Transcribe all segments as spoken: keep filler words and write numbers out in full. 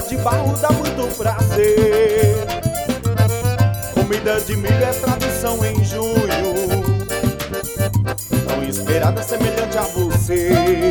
de barro dá muito prazer. Comida de milho é tradição em junho, tão esperada semelhante a você.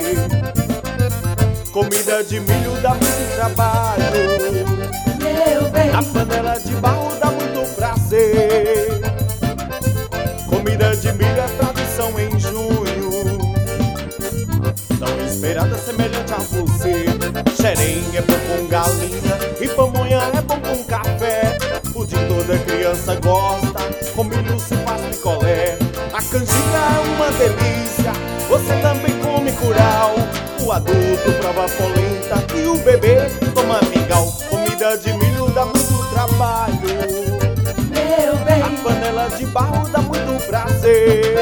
Comida de milho dá muito trabalho, meu bem. a panela de barro dá muito prazer. Comida de milho é tradição em junho, tão esperada semelhante a você. Xerém é bom com galinha e pamonha é bom com café. Pudim toda criança gosta, com milho se faz picolé. A canjica é uma delícia, você também come curau. O adulto prova polenta e o bebê toma mingau. Comida de milho dá muito trabalho, Meu bem. a panela de barro dá muito prazer.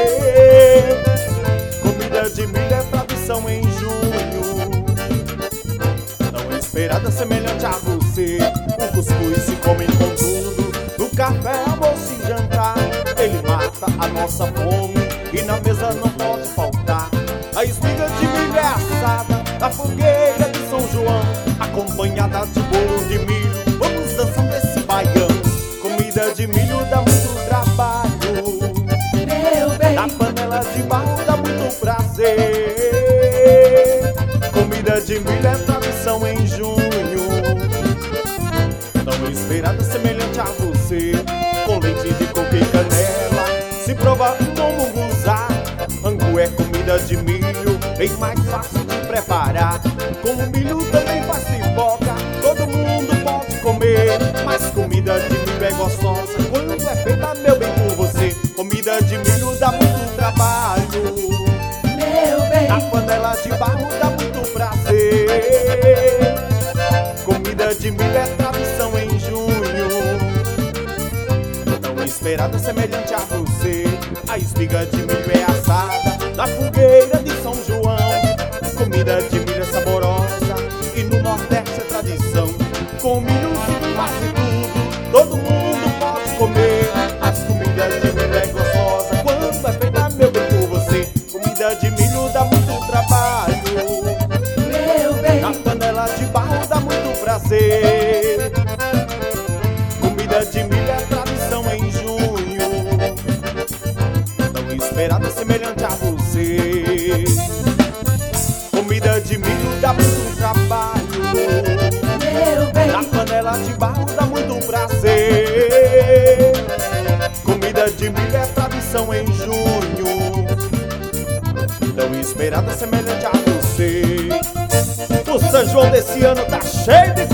Comida de milho é tradição em junho, tão esperada semelhante a você. O cuscuz se come com tudo, no café, almoço e jantar. Ele mata a nossa fome e na mesa não pode faltar. A espiga de milho é assada na fogueira de São João, acompanhada de bolo de milho. Vamos dançando esse baião. Comida de milho dá muito trabalho, Meu bem. na panela de barro dá muito prazer. Comida de milho é tradição em junho, tão esperada semelhante a você. Com leite de coco e canela se prova um bom munguzá. Angu é comida de milho, bem mais fácil de preparar. Com o milho também faz pipoca, todo mundo pode comer. Mas comida de milho é gostosa quando é feita, meu bem, por você. Comida de milho dá muito trabalho, Meu bem. a panela de barro dá muito prazer. Comida de milho é tradição em junho, tão esperada semelhante a você. A espiga de milho é assada na fogueira de São João. Comida de milho é saborosa e no Nordeste é tradição. Com milho se faz de tudo, todo mundo pode comer. As comidas de milho é gostosa quando é feita, meu bem, por você. Comida de milho dá muito trabalho, Meu bem. na panela de barro dá muito prazer. Comida de milho é tradição em junho, tão esperada semelhante a você. Comida de milho dá muito trabalho, Meu bem. na panela de barro dá muito prazer. Comida de milho é tradição em junho, tão esperada semelhante a você. O São João desse ano tá cheio de